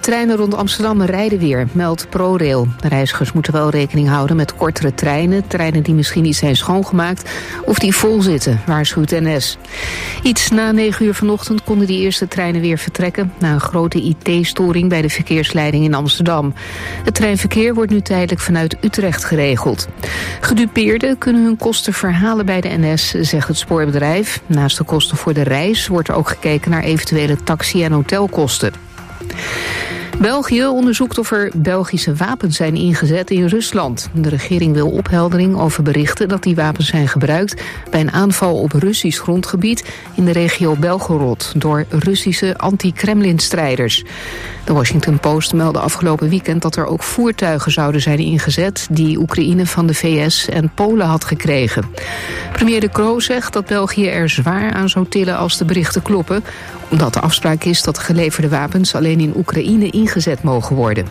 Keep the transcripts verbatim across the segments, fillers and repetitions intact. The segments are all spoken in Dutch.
treinen rond Amsterdam rijden weer, meldt ProRail. De reizigers moeten wel rekening houden met kortere treinen. Treinen die misschien niet zijn schoongemaakt of die vol zitten, waarschuwt N S. Iets na negen uur vanochtend konden die eerste treinen weer vertrekken na een grote I T-storing bij de verkeersleiding in Amsterdam. Het treinverkeer wordt nu tijdelijk vanuit Utrecht geregeld. Gedupeerden kunnen hun kosten verhalen bij de N S, zegt het spoorbedrijf. Naast de kosten voor de reis wordt er ook gekeken naar eventuele taxi- en hotelkosten. België onderzoekt of er Belgische wapens zijn ingezet in Rusland. De regering wil opheldering over berichten dat die wapens zijn gebruikt bij een aanval op Russisch grondgebied in de regio Belgorod door Russische anti-Kremlin-strijders. De Washington Post meldde afgelopen weekend dat er ook voertuigen zouden zijn ingezet die Oekraïne van de V S en Polen had gekregen. Premier De Croo zegt dat België er zwaar aan zou tillen als de berichten kloppen, omdat de afspraak is dat de geleverde wapens alleen in Oekraïne ingezet mogen worden.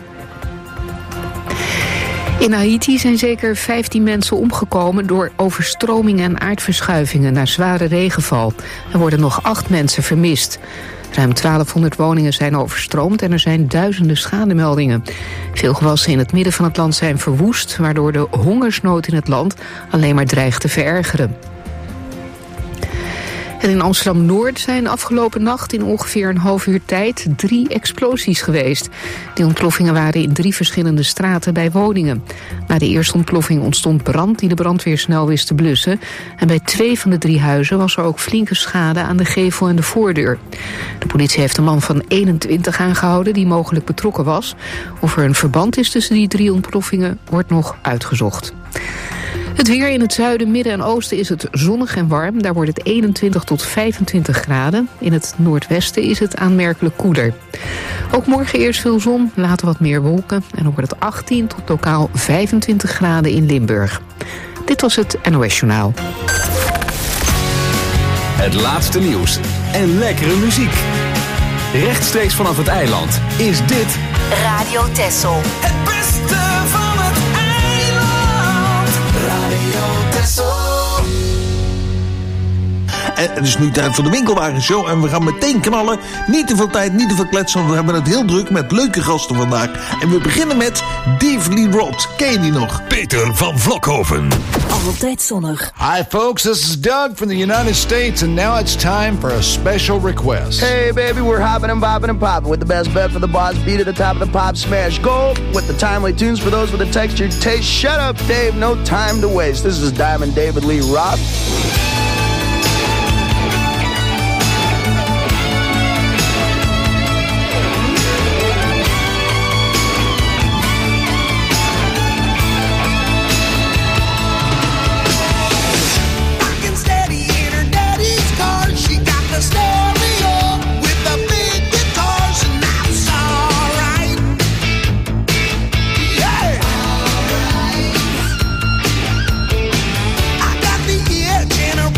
In Haiti zijn zeker vijftien mensen omgekomen door overstromingen en aardverschuivingen na zware regenval. Er worden nog acht mensen vermist. Ruim twaalfhonderd woningen zijn overstroomd en er zijn duizenden schademeldingen. Veel gewassen in het midden van het land zijn verwoest, waardoor de hongersnood in het land alleen maar dreigt te verergeren. En in Amsterdam-Noord zijn afgelopen nacht in ongeveer een half uur tijd drie explosies geweest. Die ontploffingen waren in drie verschillende straten bij woningen. Na de eerste ontploffing ontstond brand die de brandweer snel wist te blussen. En bij twee van de drie huizen was er ook flinke schade aan de gevel en de voordeur. De politie heeft een man van eenentwintig aangehouden die mogelijk betrokken was. Of er een verband is tussen die drie ontploffingen wordt nog uitgezocht. Het weer in het zuiden, midden en oosten is het zonnig en warm. Daar wordt het eenentwintig tot vijfentwintig graden. In het noordwesten is het aanmerkelijk koeler. Ook morgen eerst veel zon, later wat meer wolken. En dan wordt het achttien tot lokaal vijfentwintig graden in Limburg. Dit was het N O S Journaal. Het laatste nieuws en lekkere muziek. Rechtstreeks vanaf het eiland is dit Radio Texel. Het beste van het Radio Texel. En het is nu tijd voor de Winkelwagenshow en we gaan meteen knallen. Niet te veel tijd, niet te veel kletsen, want we hebben het heel druk met leuke gasten vandaag. En we beginnen met Dave Lee Roth. Ken je die nog? Peter van Vlokhoven. Altijd zonnig. Hi folks, this is Doug from the United States and now it's time for a special request. Hey baby, we're hopping and bopping and popping with the best bet for the boss beat at the top of the pop smash gold with the timely tunes for those with a textured taste. Shut up Dave, no time to waste. This is Diamond David Lee Roth. General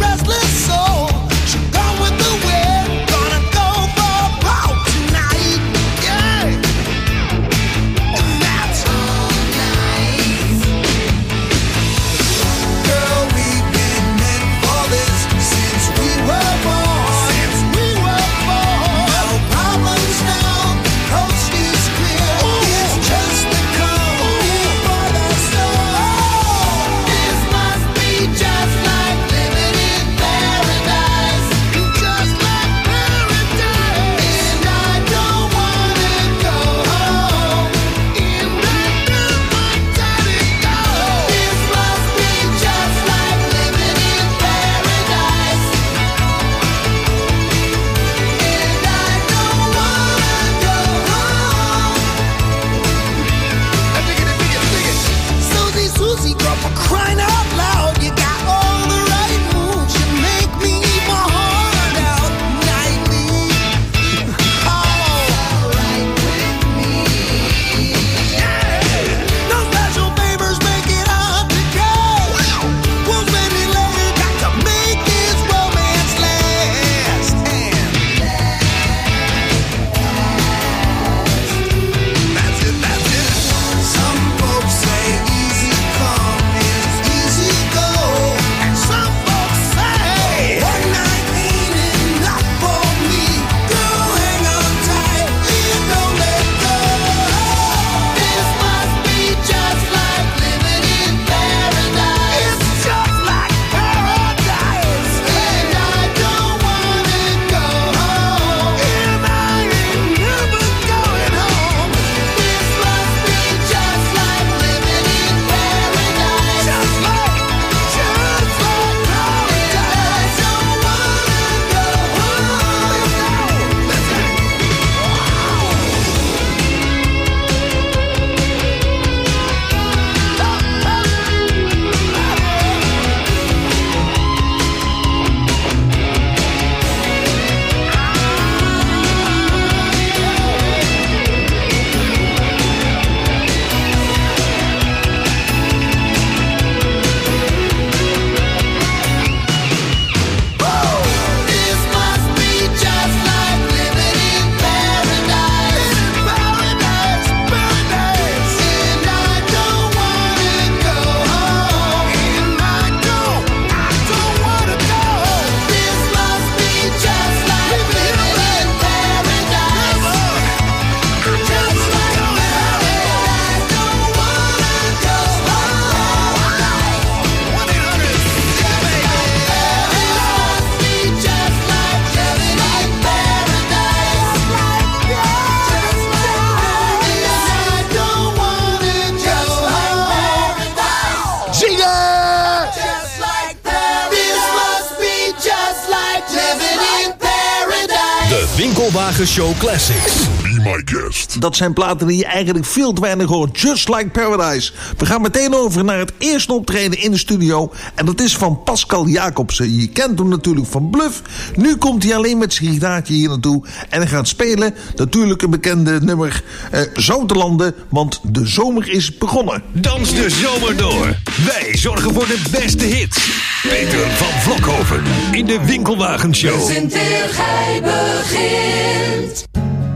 Winkelwagen Show Classics. Be my guest. Dat zijn platen die je eigenlijk veel te weinig hoort. Just Like Paradise. We gaan meteen over naar het eerste optreden in de studio. En dat is van Pascal Jacobsen. Je kent hem natuurlijk van Bluff. Nu komt hij alleen met zijn gitaartje hier naartoe. En hij gaat spelen natuurlijk een bekende nummer uh, Zoutelanden. Want de zomer is begonnen. Dans de zomer door. Wij zorgen voor de beste hits. Peter van Vlokhoven in de Winkelwagen Show. Presenteer, gij begint.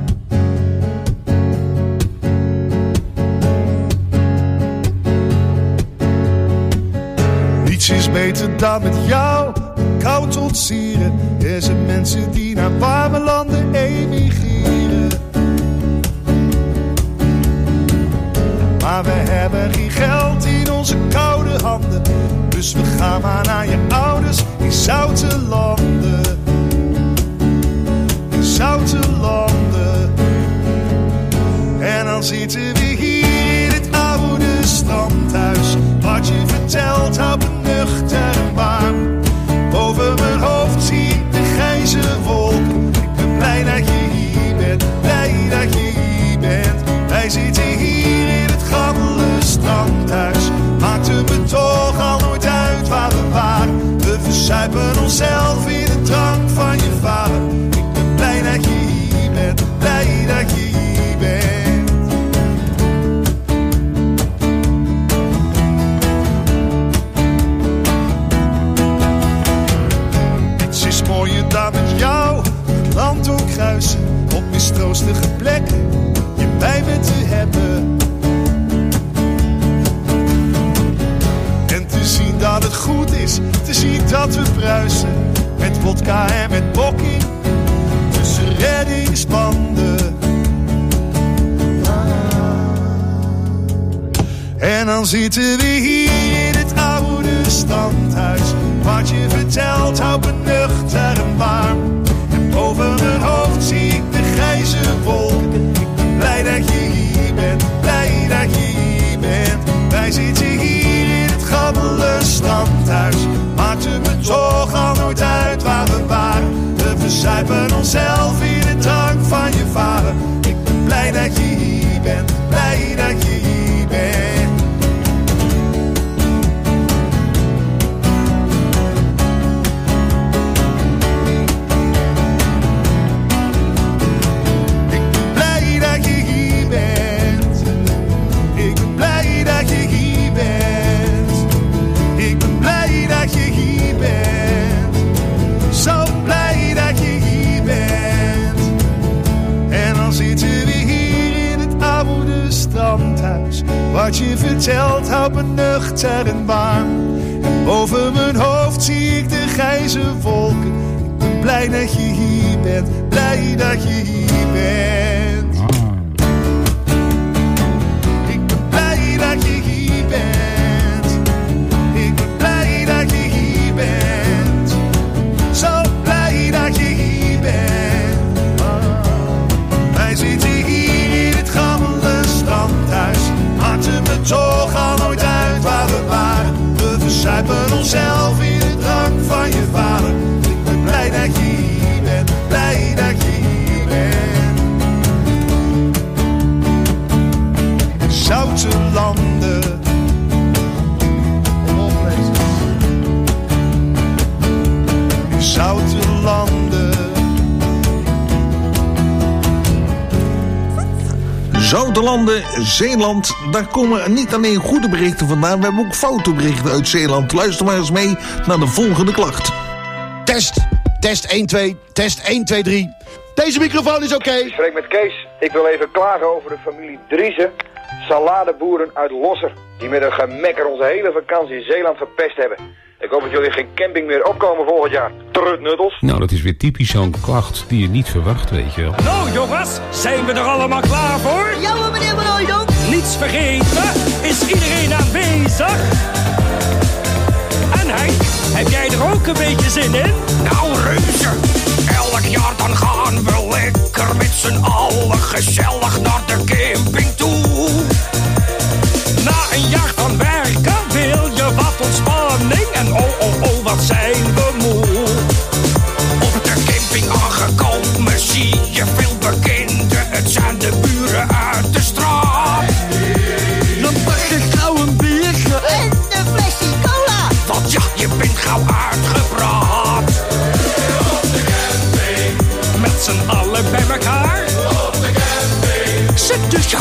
Niets is beter dan met jou koud ontsieren. Er zijn mensen die naar warme landen emigreren. Maar we hebben geen geld in onze koude handen. Dus we gaan maar naar je ouders in zoute landen. In zoute landen. En dan zitten we hier in het oude strandhuis. Wat je vertelt houdt me nuchter en warm. Boven mijn hoofd zie ik de grijze wolken. Ik ben blij dat je hier bent, blij dat je hier bent. Wij zitten hier in het gammele strandhuis. Maakte me toch al nooit uit waar we waren. We verzuipen onszelf in de drank van je vader. Ik ben blij dat je hier bent, blij dat je hier bent. Niets is mooier dan met jou het land doorkruisen. Op mistroostige plekken je bij me te hebben. En te zien dat het goed is, te zien dat we bruisen. Met vodka en met bokking, tussen reddingsbanden. En dan zitten we hier in het oude standhuis. Wat je vertelt houdt me nuchter en warm. En boven mijn hoofd zie ik de grijze wolken. Ik ben blij dat je hier bent, blij dat je hier bent. Wij zitten hier in het gammele standhuis. Maakte me toch al nooit uit waar we waren. We verzuipen onszelf in de drank van je vader. Ik ben blij dat je hier bent, blij dat je hier bent. Wat je vertelt houdt me nuchter en warm. En boven mijn hoofd zie ik de grijze wolken. Ik ben blij dat je hier bent, blij dat je hier bent. Ik ben blij dat je hier bent. Ik ben blij dat je hier bent. Zo blij dat je hier bent. Wij zitten hier in het gammele strandhuis. Maakte me toch al nooit uit waar we waren. We verzuipen onszelf in de drank van je vader. Ik ben blij dat je hier bent, blij dat je hier bent. Zoute landen. Zoute landen. Zoutelanden, Zeeland, daar komen niet alleen goede berichten vandaan. We hebben ook foute berichten uit Zeeland. Luister maar eens mee naar de volgende klacht. Test, test één twee, test één twee drie. Deze microfoon is oké. Okay. Ik spreek met Kees. Ik wil even klagen over de familie Driessen, saladeboeren uit Losser, die met een gemekker onze hele vakantie in Zeeland verpest hebben. Ik hoop dat jullie geen camping meer opkomen volgend jaar. Trutnuddels. Nou, dat is weer typisch zo'n klacht die je niet verwacht, weet je wel. Nou jongens, zijn we er allemaal klaar voor? Ja hoor, meneer Van Hooydonk. Niets vergeten, is iedereen aanwezig? En Henk, heb jij er ook een beetje zin in? Nou reuze, elk jaar dan gaan we lekker met z'n allen gezellig naar de camping toe. Na een jaar van werken wil je wat ontspanning en oh oh oh wat zijn we moe. Op de camping aangekomen zie je veel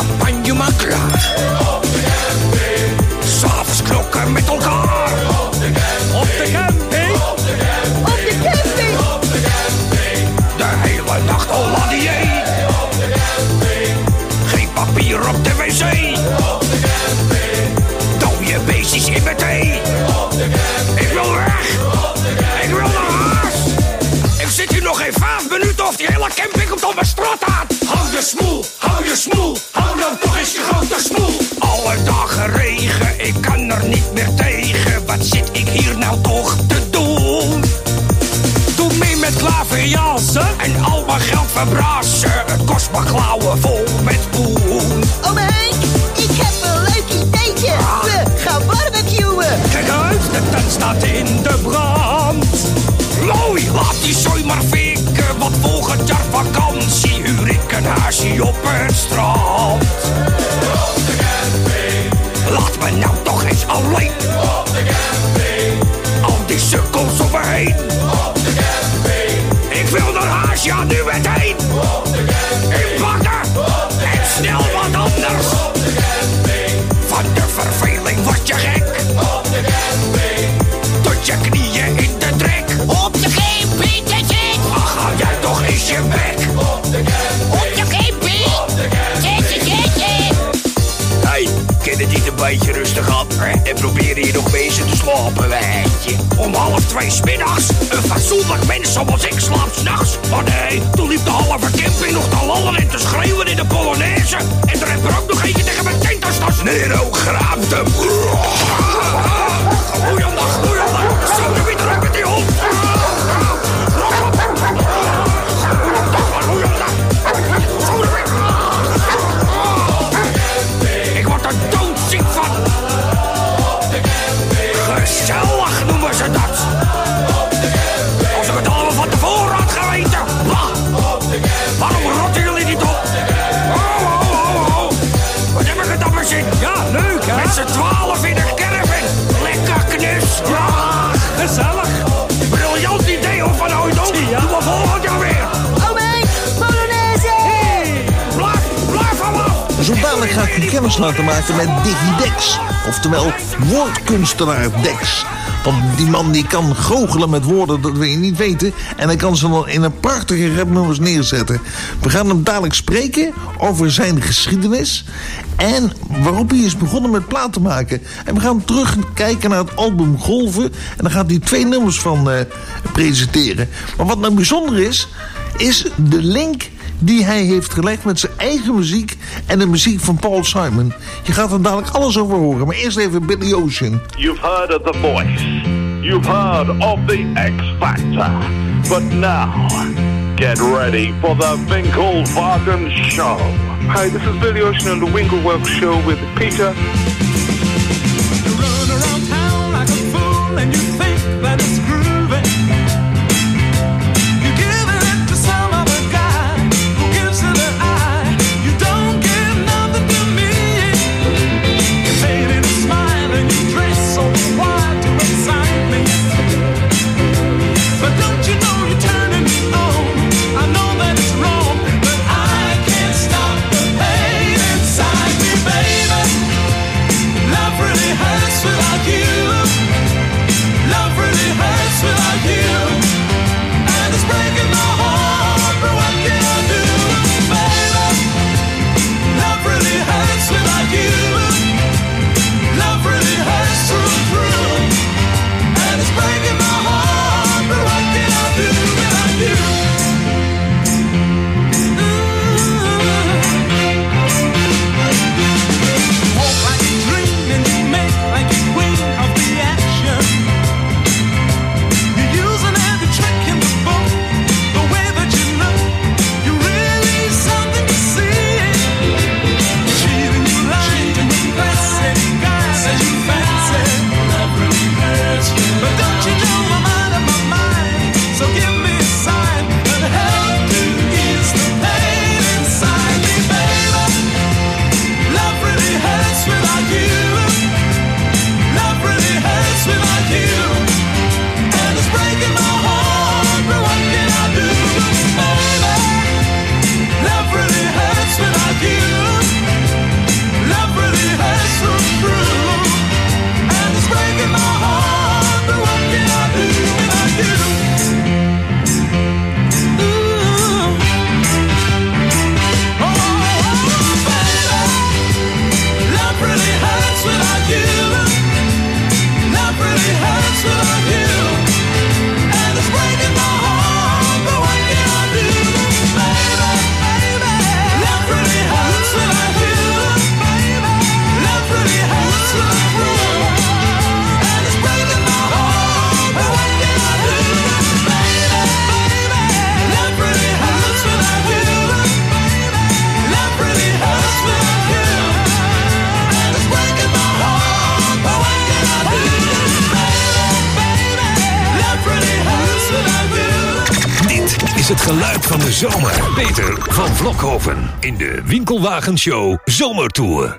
champagne maar klaar. Op de camping. S'avonds knokken met elkaar. Op de camping. Op de camping. Op de camping. Op de camping. De hele nacht al aan die een. Op de camping. Geen papier op de wc. Op de camping. Dode beestjes in mijn thee. Op de camping. Ik wil weg. Op de camping. Ik wil naar huis. Ik zit hier nog geen vijf minuten of die hele camping komt op mijn straat aan. Hou je smoel, hou je smoel. Hou nou toch eens je grote smoel. Alle dagen regen, ik kan er niet meer tegen. Wat zit ik hier nou toch te doen? Doe mee met klaverjassen en al mijn geld verbrassen. Het kost me klauwen vol met poen. Oh Henk, ik heb een leuk ideetje. We gaan barbecuen. Kijk uit, de tent staat in de brand. Mooi, laat die zooi maar fikken. Want volgend jaar vakantie huur ik een huisje op het strand. Op de camping. Laat me nou toch eens alleen. Op de camping. Al die sukkels om me heen. Op de camping. Ik wil naar huis, ja nu meteen. Op de camping. Inpakken. En snel wat anders. Op de camping. Van de verveling word je gek. Op de camping. Tot je knieën in de trek. Op de camping, that's it. Ach, hou jij toch eens je bek. Op de camping. Op de camping. Op de camping. That's it, that's it. Hey, ken het niet een beetje rustig aan? En probeer hier nog bezig te slapen, weet je. Om half twee 's middags. Een fatsoenlijk mens zoals ik slaapt 's nachts. Maar nee, toen liep de halve camping nog te lallen en te schreeuwen in de Polonaise. En er heb er ook nog eentje tegen mijn tent als tas. Nero graaft hem. Goeiedag, goeiedag. Zo, nu weer terug met die hond. Ik word er doodziek van. Gezellig noemen ze dat. Als ik het allemaal van tevoren had geweten. Bah. Waarom rotten jullie niet op? Oh, oh, oh, oh. Wat heb ik het dan maar zin? Ja, leuk hè? Met z'n twaalf in een caravan. Lekker knus. Ja, gezellig. Briljant idee of van ooit op. Ja. Doe maar volgend jaar weer. Oh Henk, Polonaise. Hey. Blijf, blijf vanaf. Zo dadelijk ga ik u kennis laten maken met Digidex. Oftewel woordkunstenaar Dex. Want die man die kan goochelen met woorden, dat wil je niet weten. En hij kan ze dan in een prachtige rapnummers neerzetten. We gaan hem dadelijk spreken over zijn geschiedenis. En waarop hij is begonnen met platen maken. En we gaan terugkijken naar het album Golven. En dan gaat hij twee nummers van uh, presenteren. Maar wat nou bijzonder is, is de link die hij heeft gelegd met zijn eigen muziek en de muziek van Paul Simon. Je gaat er dadelijk alles over horen, maar eerst even Billy Ocean. You've heard of The Voice. You've heard of the X Factor. But now, get ready for the Winkelwagen Show. Hi, this is Billy Ocean on the Winkelwagen Show with Peter. You run around town like a fool and you think that it's groovy. You give it to some other guy who gives it an eye. You don't give nothing to me. You fade in a smile and you dress so wild to excite me. But don't you know you're turning me on? I know that it's wrong, but I can't stop the pain inside me, baby. Love really hurts without you. Love really hurts. geluid van de zomer. Peter van Vlokhoven in de Winkelwagenshow Zomertour.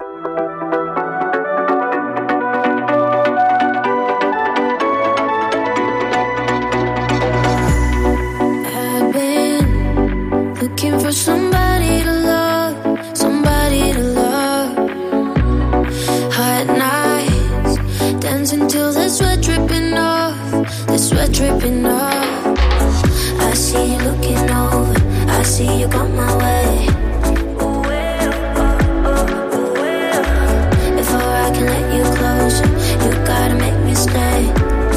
I've been looking for somebody to love, somebody to love. Hot nights, dancing till the sweat dripping off, the sweat dripping off. I see you looking over, I see you come my way. Before I can let you closer, you gotta make me stay.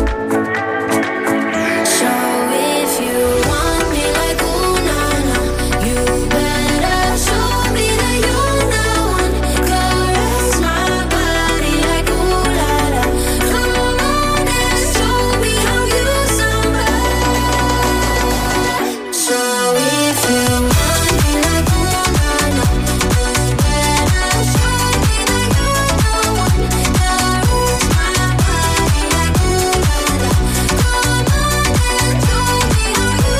So if you want me like ooh na na, you better show me that you're the one. Caress my body like ooh la la. Come on and show me how you somebody. So if you want me like ooh na na, you better show me that you're the one. Caress my body like ooh la la. Come on and show me how you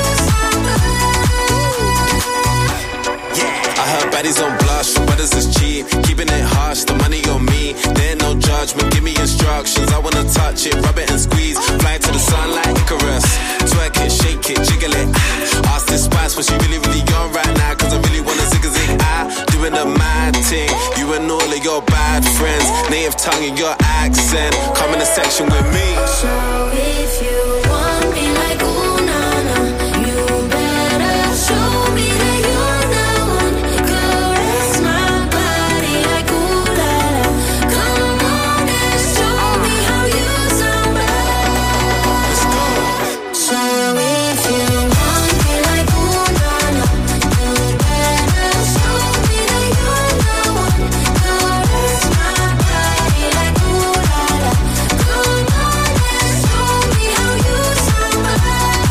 somebody. I heard baddies don't blush, brothers is cheap. Keeping it harsh, the money on me. There ain't no judgment, give me instructions. I wanna touch it, rub it and squeeze. Fly to the sun like Icarus. Twerk it, shake it, jiggle it. Ask this spice what she really, really on right now. Cause I really wanna zig a zig. I doing the mad thing. You and all of your bad friends. Native tongue and your accent. Come in the section with me. So if you want me like ooh na na, you better show me that you're the one. Caress my body like ooh la la. Come on and show me how you somebody. So if you want me like ooh na na, you better show me that you're the one. Caress my body like ooh la la. Come on and show me how you somebody.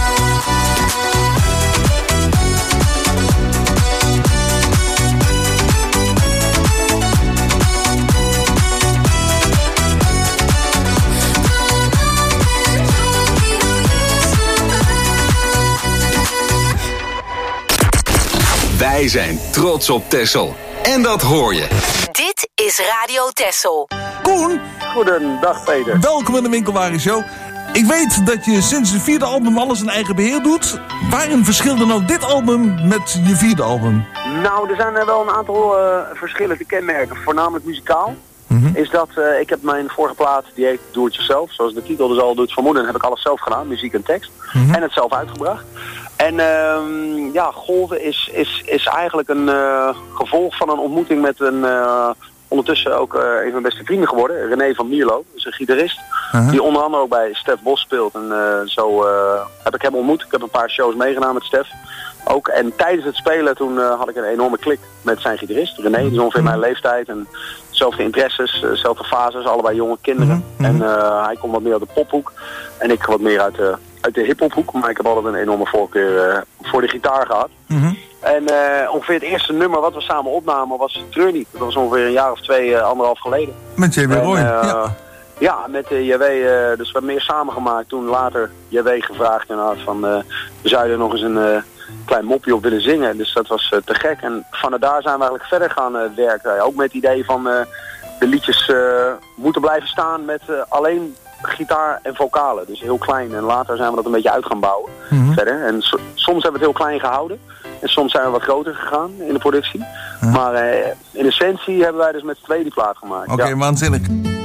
Wij zijn trots op Texel. En dat hoor je. Dit is Radio Texel. Koen, Goedendag Peter. welkom in de Winkelwagenshow. Ik weet dat je sinds het vierde album alles in eigen beheer doet. Waarin verschilde nou dit album met je vierde album? Nou, er zijn er wel een aantal uh, verschillen te kenmerken, voornamelijk muzikaal. Mm-hmm. Is dat uh, ik heb mijn vorige plaat, die heet Do It Yourself, zoals de titel dus al doet vermoeden, heb ik alles zelf gedaan, muziek en tekst. Mm-hmm. En het zelf uitgebracht. En uh, ja, Golven is, is, is eigenlijk een uh, gevolg van een ontmoeting met een, uh, ondertussen ook uh, een van mijn beste vrienden geworden, René van Mierlo, dus een gitarist. Uh-huh. Die onder andere ook bij Stef Bos speelt. En uh, zo uh, heb ik hem ontmoet. Ik heb een paar shows meegedaan met Stef. Ook. En tijdens het spelen toen uh, had ik een enorme klik met zijn gitarist. René, die is ongeveer mijn leeftijd. En dezelfde interesses, dezelfde fases. Allebei jonge kinderen. Mm-hmm. En uh, hij komt wat meer uit de pophoek. En ik wat meer uit de, uit de hiphophoek. Maar ik heb altijd een enorme voorkeur uh, voor de gitaar gehad. Mm-hmm. En uh, ongeveer het eerste nummer wat we samen opnamen was Treur niet. Dat was ongeveer een jaar of twee, uh, anderhalf geleden. Met J W Roy, uh, ja. Ja, met uh, J W, uh, dus we hebben meer samengemaakt. Toen later J W gevraagd inderdaad van, uh, we zouden nog eens een uh, klein mopje op willen zingen. Dus dat was uh, te gek. En vanuit daar zijn we eigenlijk verder gaan uh, werken. Ook met het idee van uh, de liedjes uh, moeten blijven staan met uh, alleen gitaar en vocalen. Dus heel klein. En later zijn we dat een beetje uit gaan bouwen. Mm-hmm. Verder. En so- soms hebben we het heel klein gehouden. En soms zijn we wat groter gegaan in de productie. Mm-hmm. Maar uh, in essentie hebben wij dus met z'n tweeën die plaat gemaakt. Oké, okay, ja. Waanzinnig.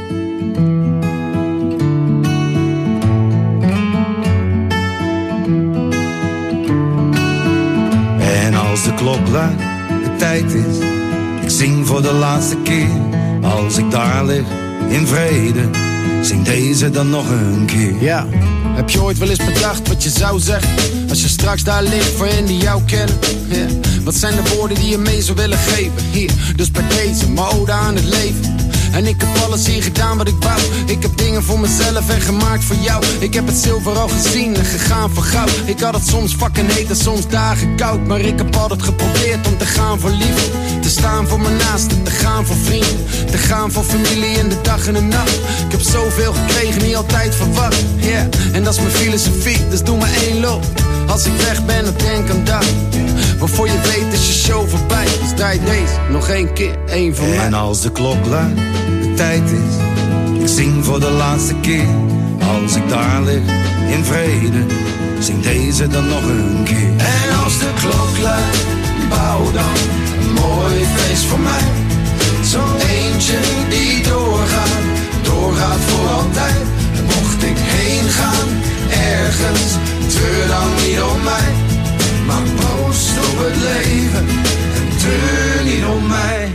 En als de klok luidt, de tijd is, ik zing voor de laatste keer. Als ik daar lig, in vrede, zing deze dan nog een keer. Ja, heb je ooit wel eens bedacht wat je zou zeggen als je straks daar ligt voor hen die jou kennen? Ja. Wat zijn de woorden die je mee zou willen geven? Hier, dus bij deze, mijn ode aan het leven. En ik heb alles hier gedaan wat ik wou. Ik heb dingen voor mezelf en gemaakt voor jou. Ik heb het zilver al gezien en gegaan voor goud. Ik had het soms fucking heet en soms dagen koud. Maar ik heb altijd geprobeerd om te gaan voor liefde. Te staan voor mijn naasten, te gaan voor vrienden. Te gaan voor familie in de dag en de nacht. Ik heb zoveel gekregen, niet altijd verwacht. Yeah, en dat is mijn filosofie, dus doe maar één loop. Als ik weg ben, dan denk aan dat. Maar voor je weet is je show voorbij. Dus draai deze nog één keer, één van mij. En als de klok luidt, de tijd is. Ik zing voor de laatste keer. Als ik daar lig, in vrede. Zing deze dan nog een keer. En als de klok luidt, bouw dan een mooi feest voor mij. Zo'n eentje die doorgaat, doorgaat voor altijd. En mocht ik heen gaan, ergens, treur dan niet om mij. Maar proost op het leven en treur niet om mij.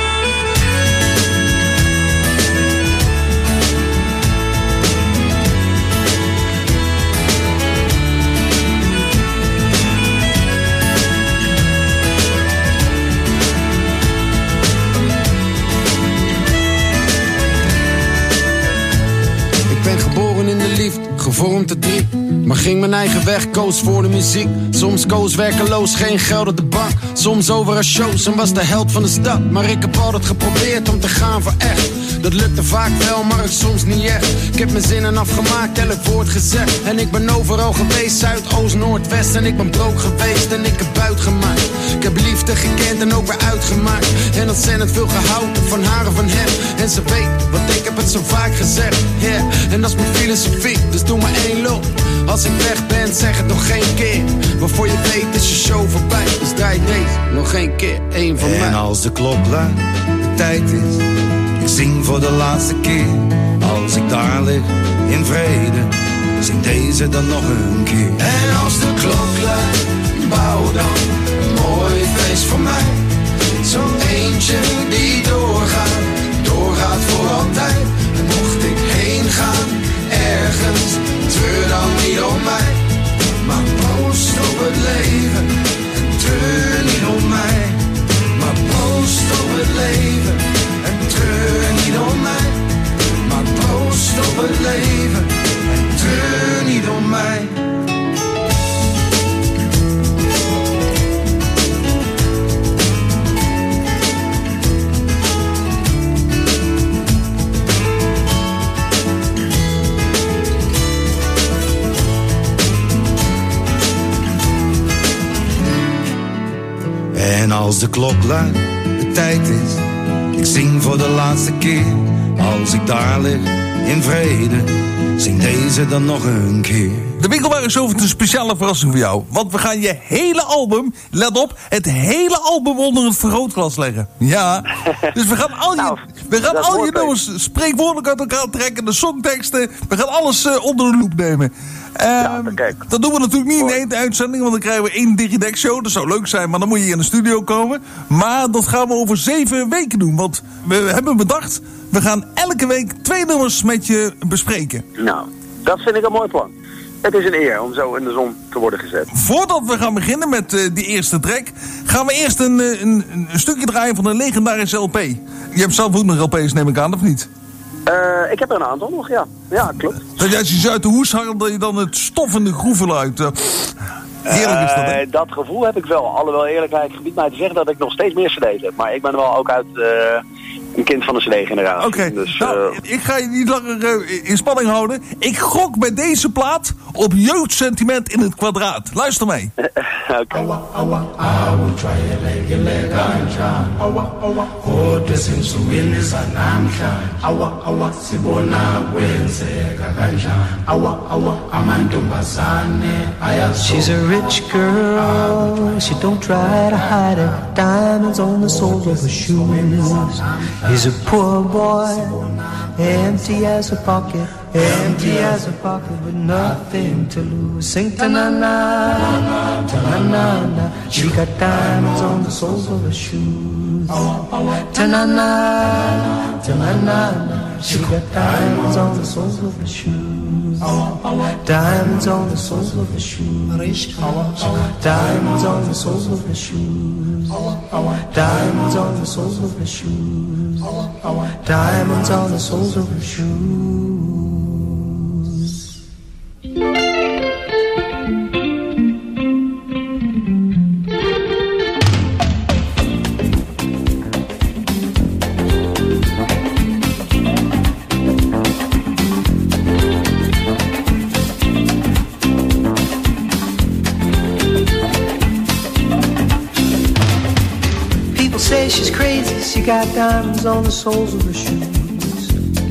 Ik ben geboren in de liefde, gevormd te drie. Maar ging mijn eigen weg, koos voor de muziek. Soms koos werkeloos, geen geld op de bank. Soms over een shows en was de held van de stad. Maar ik heb altijd geprobeerd om te gaan voor echt. Dat lukte vaak wel, maar soms niet echt. Ik heb mijn zinnen afgemaakt, elk woord gezegd. En ik ben overal geweest, Zuid, Oost, Noord, West. En ik ben broke geweest en ik heb buit gemaakt. Ik heb liefde gekend en ook weer uitgemaakt. En ontzettend veel gehouden van haar en van hem. En ze weet, want ik heb het zo vaak gezegd. Yeah. En dat is mijn filosofie, dus doe maar één loop. Als ik weg ben, zeg het nog geen keer. Maar voor je weet is je show voorbij. Dus draai deze nog één keer, één van en mij. En als de klok luidt, de tijd is. Ik zing voor de laatste keer. Als ik daar lig, in vrede. Zing deze dan nog een keer. En als de klok luidt, bouw dan een mooi feest voor mij. Zo'n eentje die doorgaat, doorgaat voor altijd. En mocht ik heen gaan, ergens, treur dan niet om mij. Maar proost op het leven en treur niet om mij. Maar proost op het leven en treur niet om mij. Maar proost op het leven en treur niet om mij. En als de klok luidt, de tijd is. Ik zing voor de laatste keer. Als ik daar lig, in vrede. Zing deze dan nog een keer. De Winkelwagen Show heeft een speciale verrassing voor jou. Want we gaan je hele album, let op, het hele album onder het vergrootglas leggen. Ja, dus we gaan al je, nou, we gaan al je nummers spreekwoordelijk uit elkaar trekken. De songteksten, we gaan alles uh, onder de loep nemen. Um, ja, dat doen we natuurlijk niet in één uitzending, want dan krijgen we één Digidex show. Dat zou leuk zijn, maar dan moet je in de studio komen. Maar dat gaan we over zeven weken doen. Want we hebben bedacht, we gaan elke week twee nummers met je bespreken. Nou, dat vind ik een mooi plan. Het is een eer om zo in de zon te worden gezet. Voordat we gaan beginnen met uh, die eerste track, gaan we eerst een, een, een stukje draaien van een legendarische L P. Je hebt zelf ook nog L P's, neem ik aan, of niet? Uh, ik heb er een aantal nog, ja. Ja, klopt. Dat je als je ze uit de hoes hangt, dat je dan het stof in de groeven uit. Uh, heerlijk is dat, hè? Uh, dat gevoel heb ik wel. Alhoewel eerlijkheid gebiedt mij te zeggen dat ik nog steeds meer cd's heb. Maar ik ben wel ook uit uh, een kind van de cd-generatie. Oké, okay. dus, nou, uh, ik ga je niet langer uh, in spanning houden. Ik gok bij deze plaat op jeugdsentiment in het kwadraat. Luister mee. Oké. Okay. She's a rich girl, she don't try to hide it. Diamonds on the soles of her shoes. He's a poor boy, empty as a pocket, empty as a pocket with nothing to lose. Sing ta-na-na, ta-na-na-na. She got diamonds on the soles of her shoes. Ta-na-na, ta-na-na-na. She got diamonds on the soles of her shoes. Diamonds on the soles of her shoes. Diamonds on the soles of her shoes. Diamonds on the soles of her shoes. Diamonds on the soles of her shoes. crazy, she got diamonds on the soles of her shoes.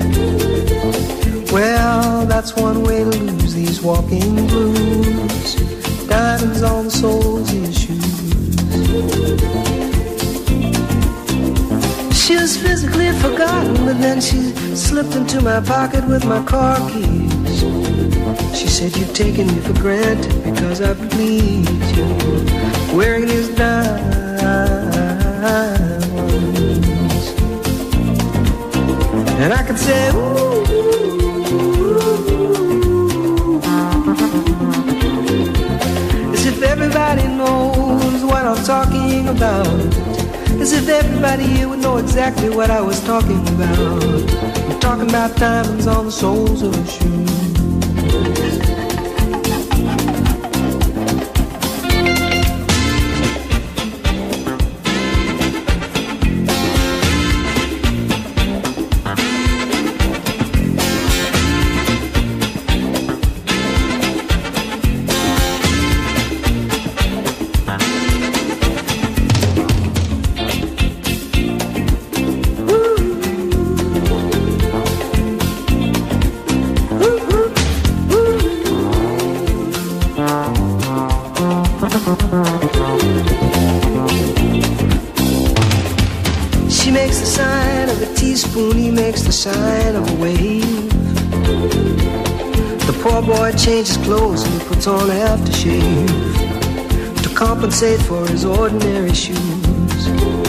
Well, that's one way to lose these walking blues. Diamonds on the soles of your shoes. She was physically forgotten, but then she slipped into my pocket with my car keys. She said, you've taken me for granted because I pleased you, wearing these diamonds. And I could say, ooh, as if everybody knows what I'm talking about. As if everybody here would know exactly what I was talking about. I'm talking about diamonds on the soles of her shoes. She makes the sign of a teaspoon, he makes the sign of a wave. The poor boy changes clothes and he puts on aftershave to compensate for his ordinary shoes.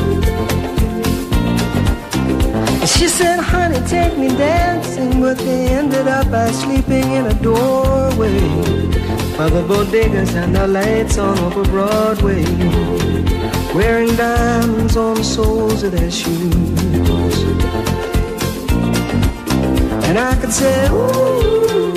And she said, honey, take me dancing, but they ended up by sleeping in a doorway by the bodegas and the lights on over Broadway, wearing diamonds on the soles of their shoes. And I could say, ooh,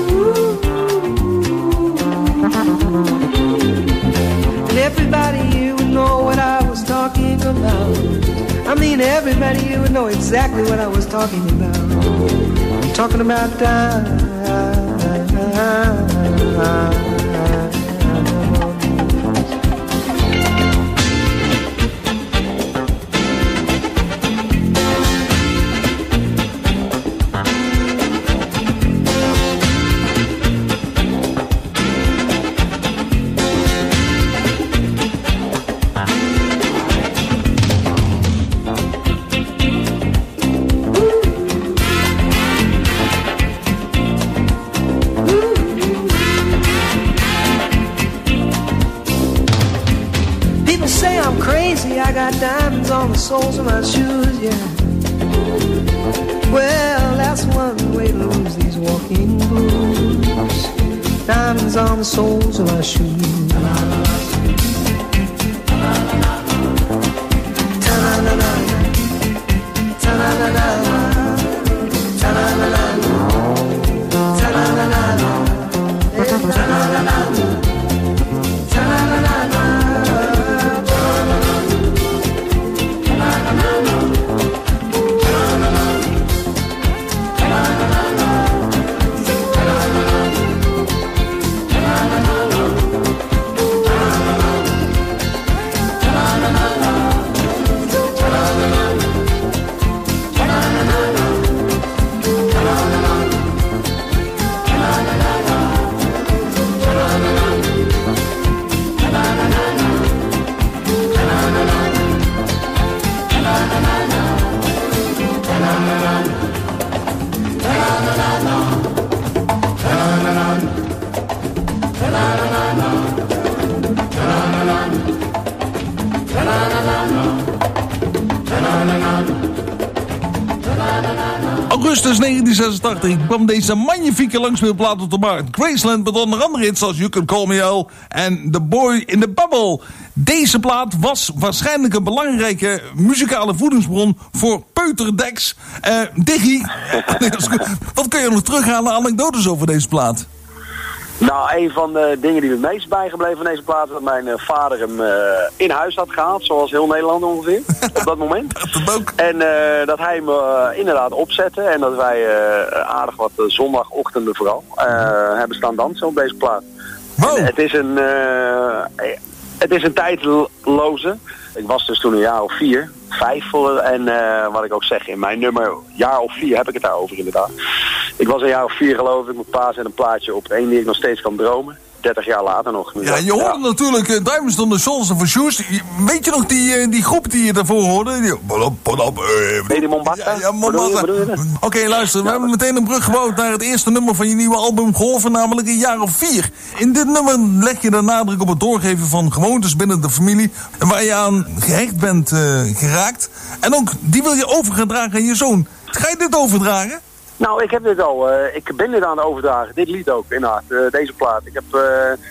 and everybody here would know what I was talking about. I mean, everybody here would know exactly what I was talking about. I'm talking about diamonds. I got diamonds on the soles of my shoes, yeah. Well, that's one way to lose these walking blues. Diamonds on the soles of my shoes. Ta-na-na-na, ta-na-na-na, ta-na-na-na, ta-na-na-na, ta-na-na-na. Augustus negentien zesentachtig kwam deze magnifieke langspeelplaat op de markt. Graceland met onder andere hits als You Can Call Me Al en The Boy in the Bubble. Deze plaat was waarschijnlijk een belangrijke muzikale voedingsbron voor Peuter Dex. Uh, Diggy, wat kun je nog terughalen, anekdotes over deze plaat? Nou, een van de dingen die me het meest bijgebleven van deze plaat... dat mijn uh, vader hem uh, in huis had gehaald, zoals heel Nederland ongeveer, op dat moment. Dat ook. En uh, dat hij hem uh, inderdaad opzette en dat wij uh, aardig wat uh, zondagochtenden vooral uh, hebben staan dansen op deze plaat. Wow. En het is een, uh, het is een tijdloze. Ik was dus toen een jaar of vier. vijf. En uh, wat ik ook zeg, in mijn nummer, jaar of vier heb ik het daarover inderdaad. Ik was een jaar of vier geloof ik, mijn pa zet een plaatje op. Eén die ik nog steeds kan dromen. dertig jaar later nog. Ja, je hoorde ja. natuurlijk uh, Diamonds on the Shoulders for Shoes. Weet je nog die, uh, die groep die je daarvoor hoorde? Die... Nee, die Mombasa? Ja, ja Mombasa. Oké, okay, luister. Ja, we hebben meteen een brug gebouwd naar het eerste nummer van je nieuwe album Golven, namelijk een jaar of vier. In dit nummer leg je de nadruk op het doorgeven van gewoontes binnen de familie, waar je aan gehecht bent uh, geraakt. En ook, die wil je overgedragen aan je zoon. Ga je dit overdragen? Nou, ik heb dit al. Uh, ik ben dit aan het overdragen. Dit lied ook, inderdaad. Uh, deze plaat. Ik heb, uh,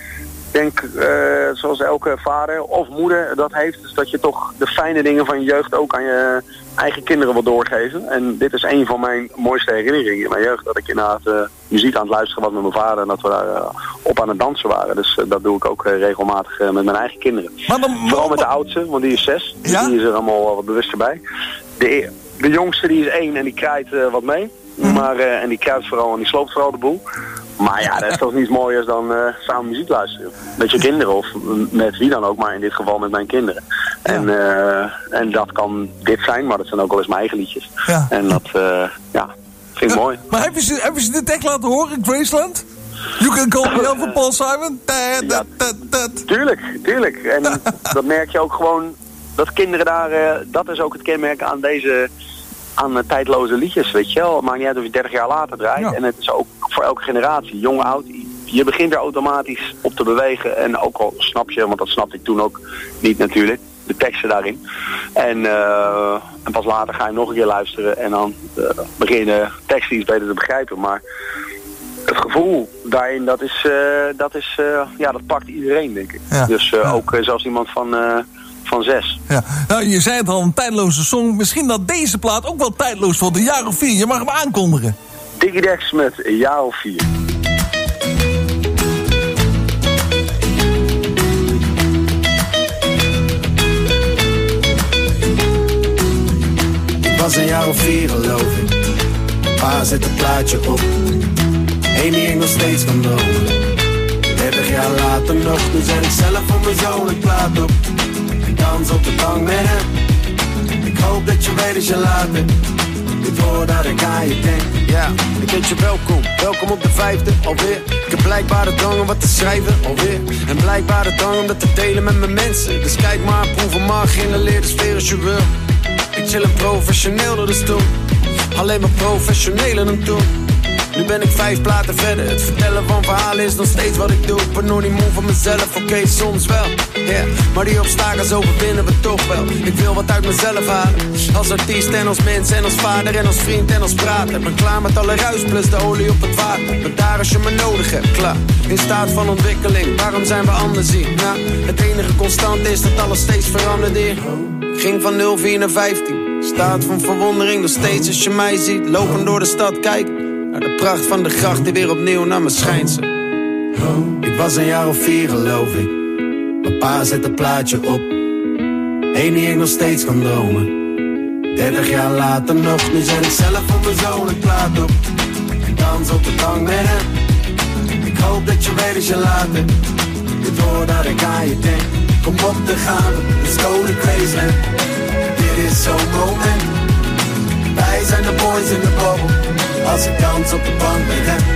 denk, uh, zoals elke vader of moeder dat heeft, is dat je toch de fijne dingen van je jeugd ook aan je eigen kinderen wil doorgeven. En dit is een van mijn mooiste herinneringen in mijn jeugd. Dat ik inderdaad uh, muziek aan het luisteren was met mijn vader en dat we daar uh, op aan het dansen waren. Dus uh, dat doe ik ook uh, regelmatig uh, met mijn eigen kinderen. Maar dan, Vooral met de oudste, want die is zes. Ja? Die is er allemaal wat bewuster bij. De, de jongste die is één en die krijgt uh, wat mee. Maar, uh, en die kruipt vooral en die sloopt vooral de boel. Maar ja, dat is toch niets mooiers dan uh, samen muziek luisteren. Met je kinderen of met wie dan ook, maar in dit geval met mijn kinderen. Ja. En, uh, en dat kan dit zijn, maar dat zijn ook wel eens mijn eigen liedjes. Ja. En dat, uh, ja, vind ik ja, mooi. Maar heb je, ze, heb je ze dit echt laten horen, Graceland? You can call me over Paul Simon? Da, da, da, da. Tuurlijk, tuurlijk. En dat merk je ook gewoon, dat kinderen daar, uh, dat is ook het kenmerk aan deze... aan uh, tijdloze liedjes, weet je wel. Het maakt niet uit of je dertig jaar later draait. Ja. En het is ook voor elke generatie, jong, oud. Je begint er automatisch op te bewegen. En ook al snap je, want dat snapte ik toen ook niet natuurlijk, de teksten daarin. En, uh, en pas later ga je nog een keer luisteren. En dan uh, begin je de teksten iets beter te begrijpen. Maar het gevoel daarin, dat is, uh, dat is, uh, ja, dat pakt iedereen, denk ik. Ja. Dus uh, ja. ook uh, zelfs iemand van... Uh, van zes. Ja. Nou, je zei het al, een tijdloze song. Misschien dat deze plaat ook wel tijdloos wordt. Een jaar of vier. Je mag hem aankondigen. Diggy Dex met een jaar of vier. Ik was een jaar of vier geloof ik. Pa zet een plaatje op. Eén die ik nog steeds kan dromen. dertig jaar later nog. Nu zet ik zelf voor mijn zoon een plaat op. Dans op de bank met hem. Ik hoop dat je weet als je laat bent. Dit woord dat ik aan je denk. Ja, ik heet je welkom. Welkom op de vijfde, alweer. Ik heb blijkbaar de drang om wat te schrijven, alweer. En blijkbaar de drang om dat te delen met mijn mensen. Dus kijk maar, proeven maar, geïnhaleerde sfeer als je wil. Ik chill een professioneel door de stoel. Alleen maar professionelen dan toen. Nu ben ik vijf platen verder. Het vertellen van verhalen is nog steeds wat ik doe. Ik ben nog niet moe van mezelf, oké, okay, soms wel. Yeah. Maar die obstakels overwinnen we toch wel. Ik wil wat uit mezelf halen. Als artiest en als mens en als vader en als vriend en als prater. Ik ben klaar met alle ruis plus de olie op het water. Ben daar als je me nodig hebt, klaar. In staat van ontwikkeling, waarom zijn we anders hier? Nou, het enige constant is dat alles steeds verandert hier. Ik ging van nul vier naar vijftien. Staat van verwondering nog steeds als je mij ziet. Lopen door de stad, kijken naar de pracht van de gracht die weer opnieuw naar me schijnt. Ze. Ik was een jaar of vier geloof ik. Mijn pa zet een plaatje op. Eén die ik nog steeds kan dromen. dertig jaar later nog. Nu zet ik zelf voor mijn zoon een plaat op. En dans op de bank met hem. Ik hoop dat je weet als je laat bent. Dit woord dat ik aan je denk. Kom op, te gaan we, let's go to Graceland. Dit is zo'n moment. Wij zijn de boys in de bubble. Als ik dans op de bank met hem.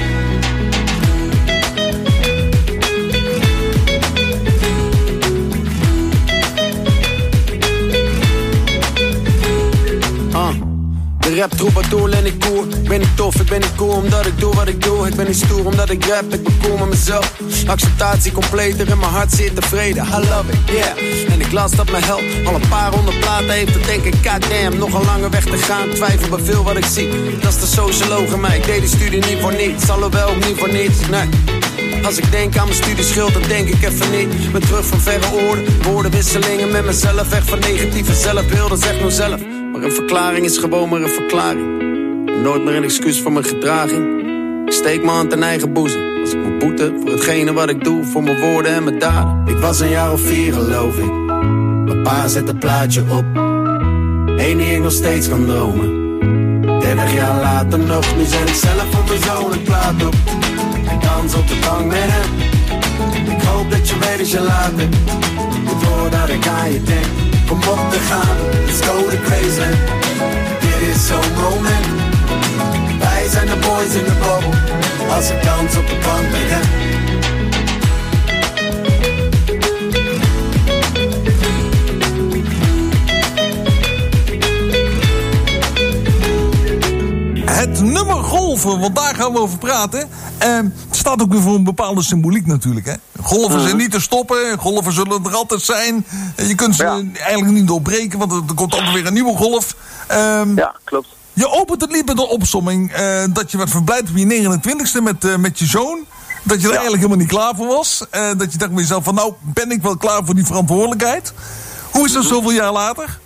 Uh, de rap troubadour en ik cool. Ik ben niet tof, ik ben niet cool omdat ik doe wat ik doe. Ik ben niet stoer omdat ik rap, ik ben cool met mezelf. Acceptatie completer en mijn hart zeer tevreden. I love it, yeah. En ik las dat me helpt. Al een paar honderd platen heeft te denken, god damn, nog een lange weg te gaan. Twijfel bij veel wat ik zie. Dat is de socioloog in mij. Ik deed die studie niet voor niets. Alhoewel ook niet voor niets, nee. Als ik denk aan mijn studieschuld, dan denk ik even niet. Ben terug van verre oorden, woordenwisselingen met mezelf. Weg van negatieve zelfbeelden, zeg nou zelf. Maar een verklaring is gewoon maar een verklaring. Nooit meer een excuus voor mijn gedraging. Ik steek mijn hand in eigen boezem. Als ik moet boeten voor hetgene wat ik doe, voor mijn woorden en mijn daden. Ik was een jaar of vier geloof ik. Mijn pa zet een plaatje op. Eén die ik nog steeds kan dromen. dertig jaar later nog. Nu zet ik zelf voor mijn zoon een plaat op. En dans op de bank met hem. Ik hoop dat je weet als je laat bent. Het woord dat ik aan je denk. Kom op te gaan, let's go to crazy. Dit is zo'n moment. Wij zijn de boys in de bubble. Als ik dans op de bank begin. Het nummer golven, want daar gaan we over praten. Uh, het staat ook weer voor een bepaalde symboliek natuurlijk. Hè? Golven zijn niet te stoppen. Golven zullen er altijd zijn. Je kunt ze ja. eigenlijk niet doorbreken, want er komt altijd weer een nieuwe golf. Um, ja, klopt. Je opent het lied met een opsomming uh, dat je werd verblijd op je negenentwintigste met, uh, met je zoon. Dat je er ja. eigenlijk helemaal niet klaar voor was. Uh, dat je dacht bij jezelf van nou, ben ik wel klaar voor die verantwoordelijkheid? Hoe is dat zoveel jaar later?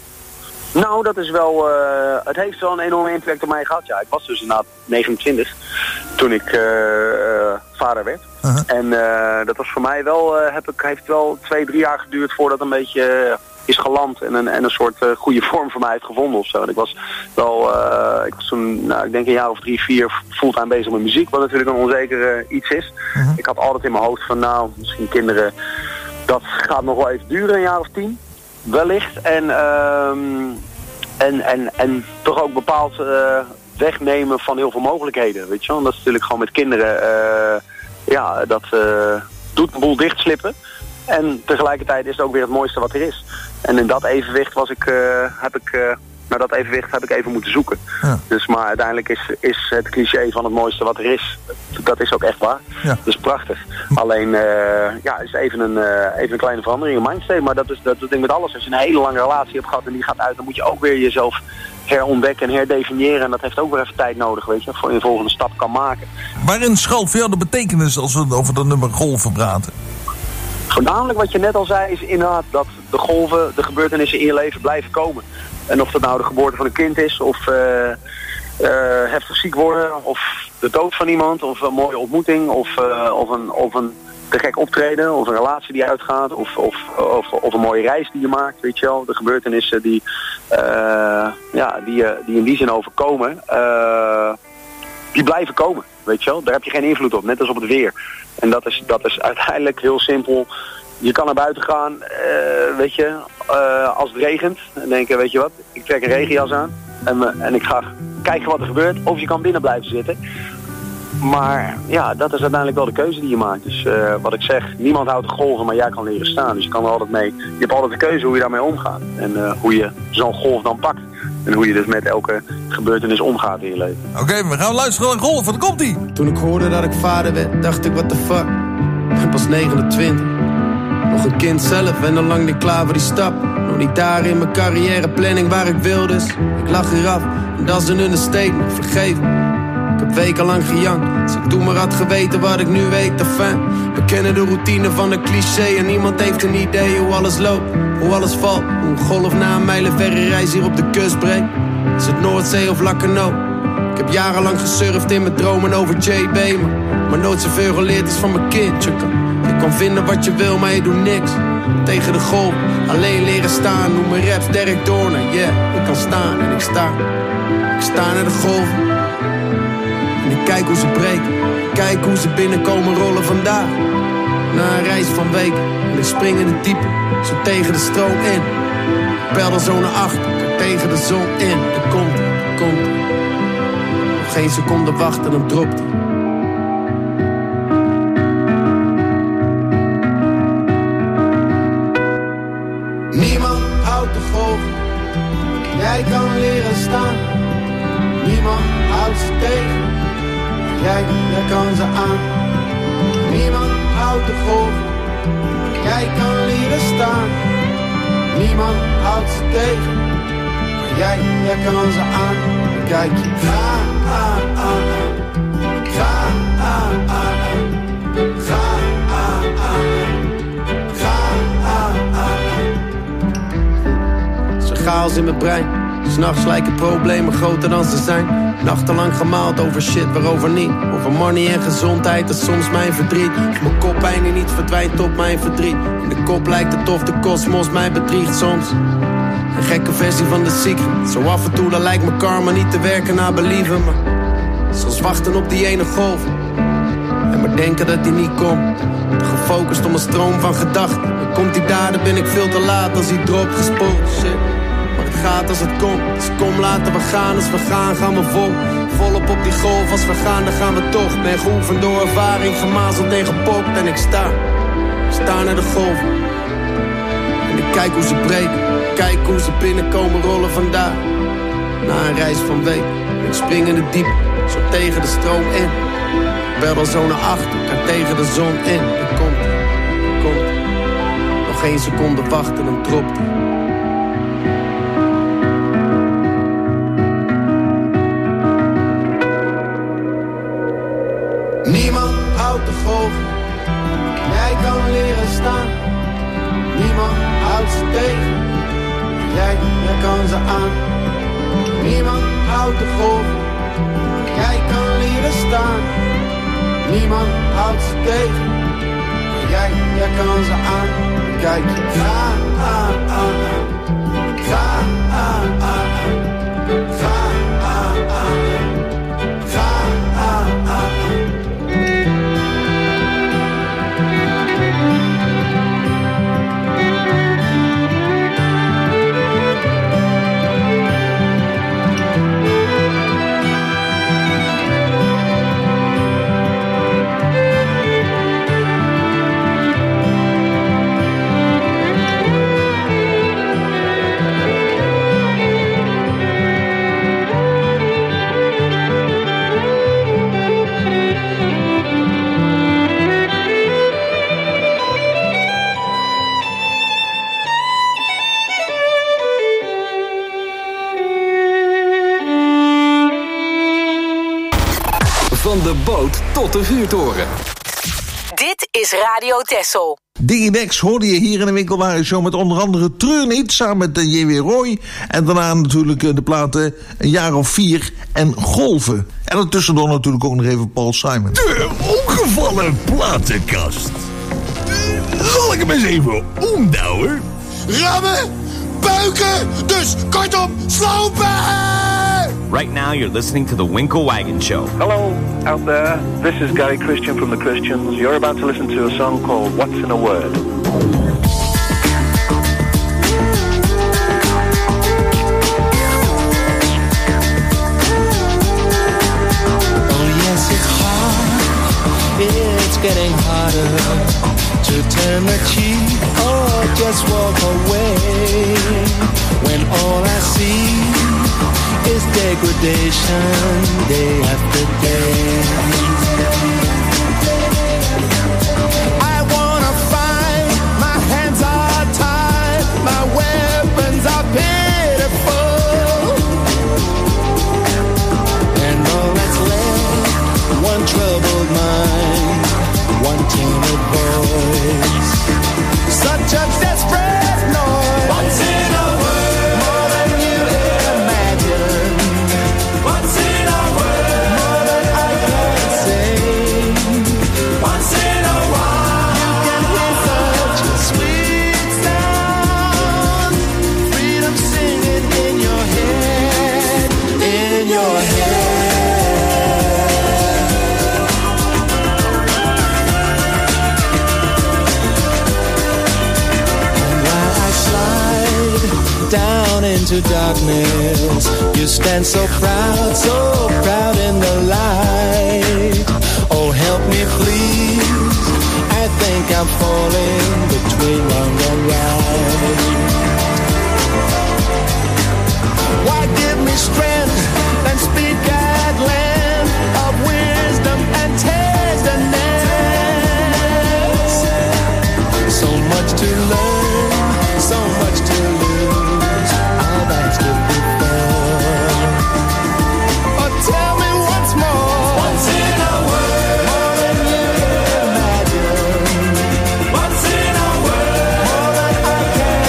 Nou, dat is wel, uh, het heeft wel een enorme impact op mij gehad. Ja, ik was dus inderdaad negenentwintig toen ik uh, uh, vader werd. Uh-huh. En uh, dat was voor mij wel, uh, heb ik, heeft wel twee, drie jaar geduurd voordat het een beetje uh, is geland. En een, en een soort uh, goede vorm voor mij heeft gevonden of zo. En ik was wel, uh, ik was toen, nou, ik denk een jaar of drie, vier fulltime bezig met muziek. Wat natuurlijk een onzeker uh, iets is. Uh-huh. Ik had altijd in mijn hoofd van nou, misschien kinderen, dat gaat nog wel even duren, een jaar of tien. Wellicht. En, um, en, en, en toch ook bepaald uh, wegnemen van heel veel mogelijkheden. Weet je wel? En dat is natuurlijk gewoon met kinderen. Uh, ja, dat uh, doet een boel dichtslippen. En tegelijkertijd is het ook weer het mooiste wat er is. En in dat evenwicht was ik, uh, heb ik... Uh, naar dat evenwicht heb ik even moeten zoeken. Ja. Dus maar uiteindelijk is, is het cliché van het mooiste wat er is. Dat is ook echt waar. Ja. Dat is prachtig. Alleen, uh, ja, het is even een, uh, even een kleine verandering in mindstate. Maar dat is dat ding met alles. Als je een hele lange relatie hebt gehad en die gaat uit, dan moet je ook weer jezelf herontdekken en herdefiniëren. En dat heeft ook weer even tijd nodig, weet je, voor je een volgende stap kan maken. Waarin schuilt voor jou de betekenis als we over dat nummer golven praten? Voornamelijk wat je net al zei is inderdaad dat de golven, de gebeurtenissen in je leven blijven komen. En of dat nou de geboorte van een kind is, of uh, uh, heftig ziek worden, of de dood van iemand, of een mooie ontmoeting, of, uh, of, een, of een te gek optreden, of een relatie die uitgaat, of, of, of, of een mooie reis die je maakt, weet je wel. De gebeurtenissen die, uh, ja, die, die in die zin overkomen, uh, die blijven komen, weet je wel. Daar heb je geen invloed op, net als op het weer. En dat is, dat is uiteindelijk heel simpel. Je kan naar buiten gaan, uh, weet je, uh, als het regent. En denken, weet je wat, ik trek een regenjas aan. En, uh, en ik ga kijken wat er gebeurt. Of je kan binnen blijven zitten. Maar ja, dat is uiteindelijk wel de keuze die je maakt. Dus uh, wat ik zeg, niemand houdt de golven, maar jij kan leren staan. Dus je kan er altijd mee. Je hebt altijd de keuze hoe je daarmee omgaat. En uh, hoe je zo'n golf dan pakt. En hoe je dus met elke gebeurtenis omgaat in je leven. Oké, okay, we gaan luisteren naar golf. Wat komt ie? Toen ik hoorde dat ik vader werd, dacht ik, what the fuck. Ik ben pas negenentwintig. Nog een kind zelf en al lang niet klaar voor die stap. Nog niet daar in mijn carrièreplanning waar ik wil, dus ik lach eraf. En dat is een understatement, vergeef me. Ik heb wekenlang gejankt. Als ik toen maar had geweten wat ik nu weet, de fan. We kennen de routine van een cliché. En niemand heeft een idee hoe alles loopt, hoe alles valt. Hoe een golf na een mijlenverre reis hier op de kust breekt. Is het Noordzee of Lacanau? Ik heb jarenlang gesurfd in mijn dromen over J B. Maar, maar nooit zoveel geleerd als van mijn kind. Je kan, je kan vinden wat je wil, maar je doet niks. Tegen de golf, alleen leren staan. Noem mijn raps Derek Doornen, yeah. Ik kan staan en ik sta. Ik sta naar de golven. En ik kijk hoe ze breken. Kijk hoe ze binnenkomen rollen vandaag. Na een reis van weken. En ik spring in het diepe. Zo tegen de stroom in. Peldel zo naar achter. Kijk tegen de zon in. Er komt er, er komt er. Nog geen seconde wachten, dan dropt hij. Niemand houdt de golf. Jij kan leren staan. Niemand houdt ze tegen. Jij, jij kan ze aan. Niemand houdt de golf. Jij kan leren staan. Niemand houdt ze tegen. Maar jij, jij kan ze aan. Kijk je. Ga, ah, ah, ga, ah, ah, ga, ah, ah, ga, ah, ah. Ze chaos in mijn brein. S'nachts lijken problemen groter dan ze zijn. Nachtenlang gemaald over shit waarover niet. Over money en gezondheid is soms mijn verdriet. Mijn koppijn die niet verdwijnt op mijn verdriet. In de kop lijkt het of de kosmos mij bedriegt soms. Een gekke versie van de secret. Zo af en toe dan lijkt mijn karma niet te werken naar believen. Maar soms wachten op die ene golf. En maar denken dat die niet komt. Te gefocust op een stroom van gedachten. Komt hij daar, dan ben ik veel te laat als hij dropt gespoeld. Shit, maar het gaat als het komt. Dus kom, laten we gaan, als we gaan, gaan we vol. Volop op die golf, als we gaan, dan gaan we toch. Ben geoefend door ervaring, gemazeld tegen pokt. En ik sta, sta naar de golf. En ik kijk hoe ze breken, kijk hoe ze binnenkomen rollen vandaag. Na een reis van weken, ik spring in het diep, zo tegen de stroom in. Bel al zo naar achter, kan tegen de zon in. En komt, komt, nog één seconde wachten, dan dropt hij. Niemand houdt de golf, jij kan leren staan. Niemand houdt ze tegen, jij, jij kan ze aan. Niemand houdt de golf, jij kan leren staan. Niemand houdt ze tegen, jij, jij kan ze aan. Kijk, ga, ah, ah, ga, ah, ah, ga, ah, ah, ga, ah, ah. Van de boot tot de vuurtoren. Dit is Radio Texel. Digidex hoorde je hier in de Winkelwagenshow met onder andere Treur niet, samen met de J W Roy. En daarna natuurlijk de platen Een jaar of vier en Golven. En ertussendoor natuurlijk ook nog even Paul Simon. De omgevallen platenkast. Zal ik hem eens even omdouwen? Rammen, buiken, dus kortom slopen! Right now you're listening to the Winkle Wagon Show. Hello out there, this is Gary Christian from the Christians. You're about to listen to a song called What's in a Word. Oh yes, it's hard, it's getting harder to turn the cheek or just walk away when all I see is degradation day after day. I wanna fight, my hands are tied, my weapons are pitiful, and all that's left, one troubled mind, one timid voice, such a desperate noise. What's in a word? More than you imagine. What's in a word? More than I can say. Once in a while, you can hear such a sweet sound. Freedom singing in your head, in your head. Down into darkness, you stand so proud, so proud in the light. Oh, help me please, I think I'm falling between wrong and right. Why give me strength and speak at length of wisdom and tenderness? So much to learn, so much to lose. I've asked it before. Oh, tell me once more. What's in a word? More than you can imagine. What's in a word? More than I can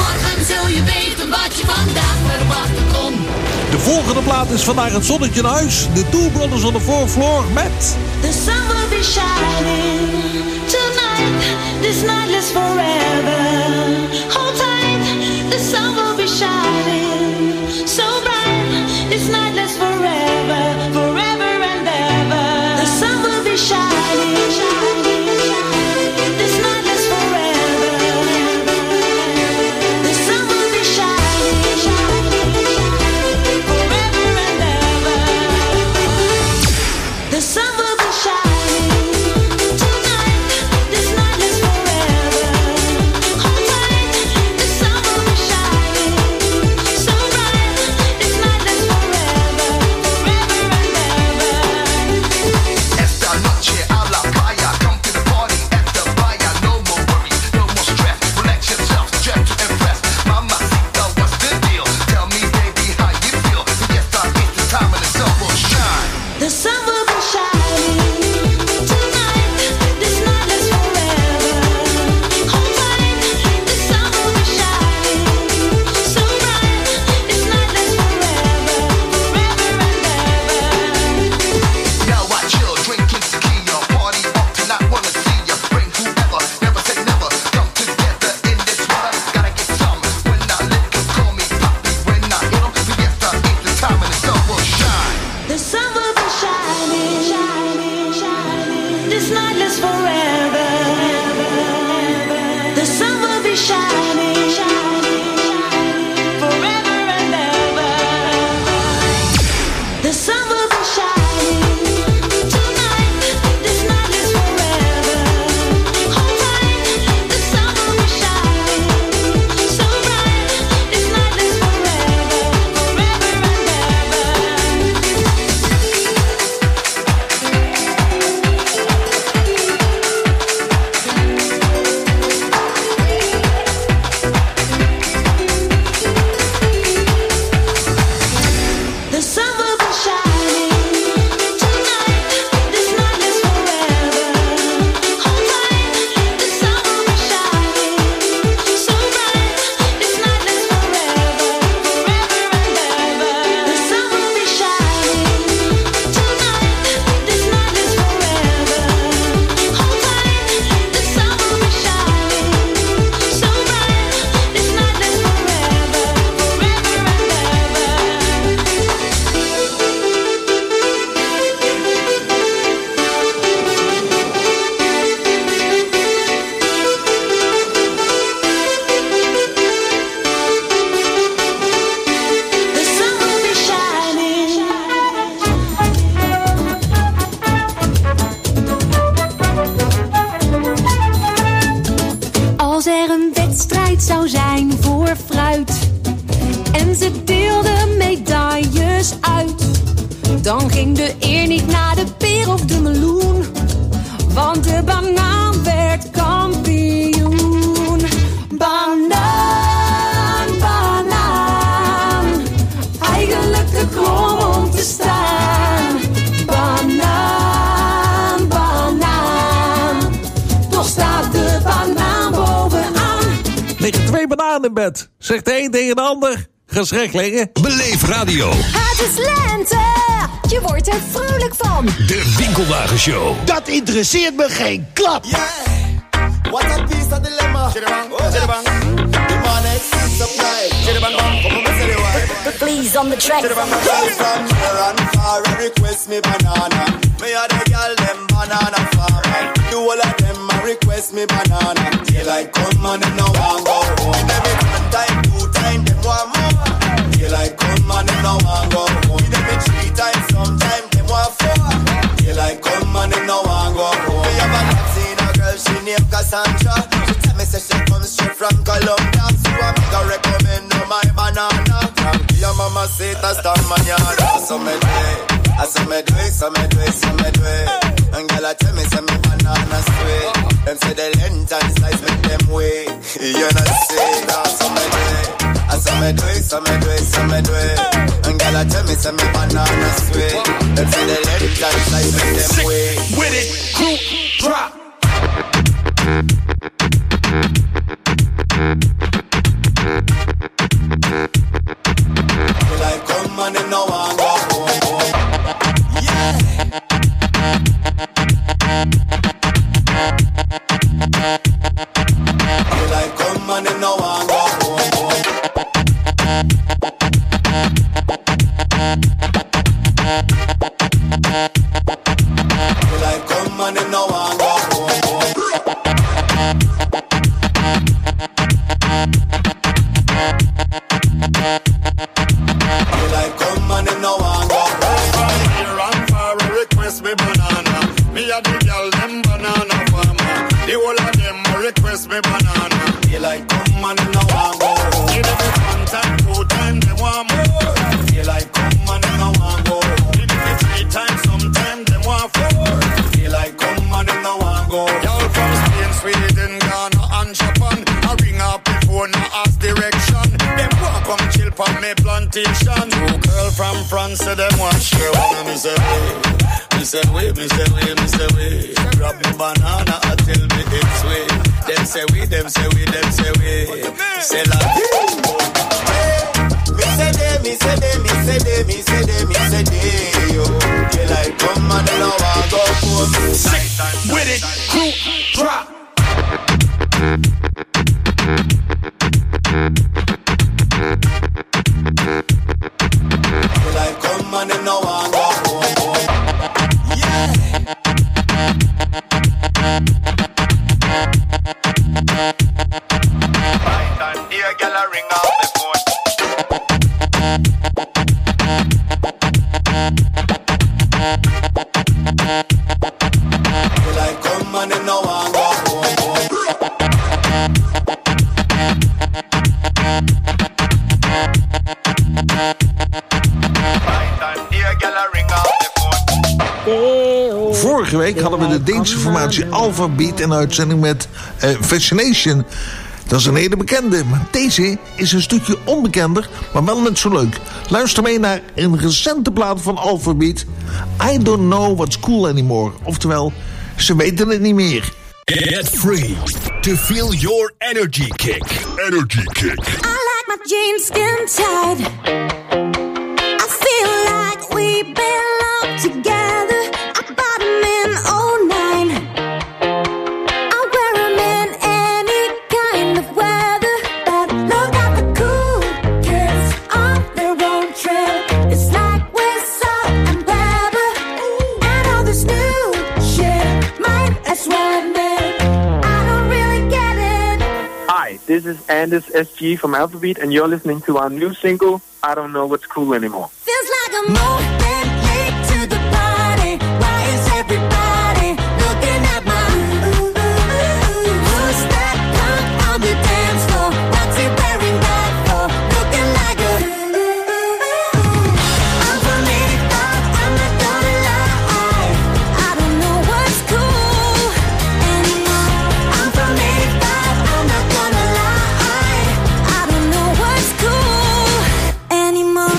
Morgen zul je weten wat je vandaag verwachten kon. De volgende plaat is vandaag het zonnetje naar huis. De Two Brothers on the Fourth Floor met... The sun will be shining tonight. This night lasts forever. Hold tight. The sun will be shining so bright. This night lasts forever, forever and ever. The sun will be shining. This night lasts forever. The sun will be shining forever and ever. The sun will be shining tonight. This night lasts forever. Hold tight. The sun will be shining so bright. This night lasts forever, forever and ever. Esta noche a la playa, come to the party at the playa. No more worries, no more stress. Relax yourself, dress to impress. Mamacita, what's the deal? Tell me, baby, how you feel? Fiesta is the time when the sun will shine. The sun will be shining tonight. This night lasts forever. Hold tight. The sun will be shining so bright. This night lasts forever, forever and ever. Now I chill, drinking tequila, party up tonight, wanna see ya. Bring whoever, never say never. Come together in this weather, gotta get some. When I lick 'em, call me Poppy. When I hit 'em, fiesta is the time when the sun will shine. The sun will be shining, shining, shining. This night lasts forever. The sun will be shining, shining, shining. Forever and ever. The sun will be shining tonight. This night lasts forever. Hold tight. The sun will be shining so bright. This night lasts forever, forever and ever. The sun will be shining tonight. This night lasts forever. Hold tight. The sun will be shining so bright. This night lasts forever, forever and ever. The sun will be shining tonight. This night lasts forever. Hold tight. The sun will be shining so bright. This night lasts forever, forever and ever. The sun will be shining. Als er een wedstrijd zou zijn voor fruit en ze deelden medailles uit, dan ging de eer niet naar de peer of de meloen, want de banaan werd kampioen. Banaan, banaan, eigenlijk te krom om te staan. Banaan, banaan, toch staat de banaan bovenaan. liggen twee bananen in bed. Zegt de een tegen de ander, ga schrik liggen. Beleef radio. Het is lente, je wordt er vrolijk van. De Winkelwagenshow. Dat interesseert me geen klap. Yeah. What a piece of dilemma. Chiribang, oh, chiribang. The money supply. Chiribang, come on, say the word. Please on the track. Chiribang, from here and far, request me banana. Me a the girl them banana farmer. Do all of them a request me banana. Daylight come and them no want go home. Every one time, two time, them want more. Daylight come and them no want go home. Every three times, sometime them want four. Daylight come and them no want go home. Me have a seen a girl, she named Cassandra. She tell me say she comes straight from Colombia. So I make her recommend her my banana. From your mama say that's the manana. So me do it, I say me do it, so me do it, so me do it. And girl I tell me say me banana sweet. Them say the length and size make them wait. You know say that, so me do it. I say me do it, so me do it, so me do it. And girl I tell me say me banana sweet. Them say the length and size make them wait. With it, group drop. Daylight come and them no want go. Here and far request me banana. Me a the girl them banana farmer. The whole of them a request me banana. Daylight come and them no want go. Give them one time, two time, them want more. Daylight come and them no want go. Give them three times, sometime them want four. Daylight come and them no want go. Y'all from Spain, Sweden, Ghana and Japan. I ring up before no ask direction. Them walk come chill for me plantation. Two girl from France say them want share one. Me say wait, me say wait, me say wait, me say wait. Grab me banana and tell me it's way. Them say we, them say we, them say we. Say like me say they, me say they, me say they, me say they, me say they. Yo, daylight come and them no want go. Sick with it, crew drop. Daylight come and them no want go. Yeah. Right and here, girl, I ring off the phone. Daylight come and them no want go. Right and here, girl, I ring off the phone. Vorige week hadden we de Deense formatie Alpha Beat in uitzending met uh, Fascination. Dat is een hele bekende, maar deze is een stukje onbekender, maar wel net zo leuk. Luister mee naar een recente plaat van Alpha Beat. I don't know what's cool anymore. Oftewel, ze weten het niet meer. Get free to feel your energy kick. Energy kick. I like my jeans skin tight. I feel like we belong together. I bought them in oh nine. I wear them in any kind of weather. But look at the cool kids on their own trip. It's like we're salt and pepper. And all this new shit might as well admit I don't really get it. Hi, this is Anders S G from Alphabet, and you're listening to our new single, I Don't Know What's Cool Anymore. Feels like I'm moving late to the party. Why is everybody looking at my who's that punk on the dance floor? What's he wearing that for? Looking like a I'm from eighty-five, I'm not gonna lie. I don't know what's cool anymore. I'm from eighty-five, I'm not gonna lie. I don't know what's cool anymore.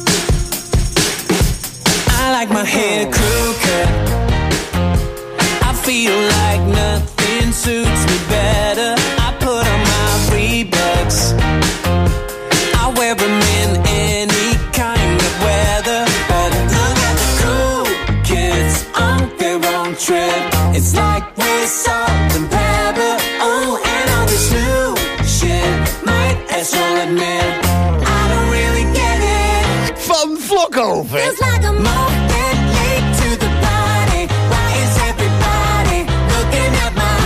I like my hair crew cut. I feel like nothing suits me better. I put on my Reeboks. I wear them in any kind of weather. But look at the cool kids on their own trip. It's like we're salt and pepper. Oh, and all this new shit might as well admit I don't really get it. Van Vlokhoven. Feels like I'm moving late to the party. Why is everybody looking at my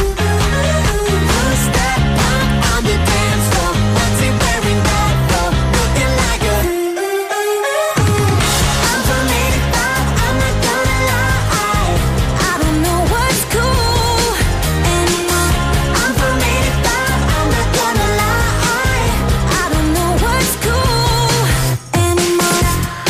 who's that punk on the dance floor? What's he wearing that for? Looking like a I'm from eighty-five, I'm not gonna lie. I don't know what's cool anymore. I'm from eighty-five, I'm not gonna lie. I don't know what's cool anymore.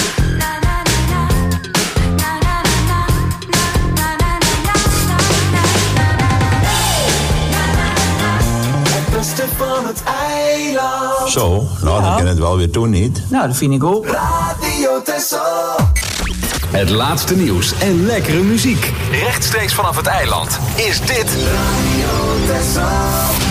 Het beste van het eiland. Zo, nou dan kan het wel weer doen, niet? Nou, dat vind ik ook. Radio Texel. Het laatste nieuws en lekkere muziek. Rechtstreeks vanaf het eiland is dit Radio Texel.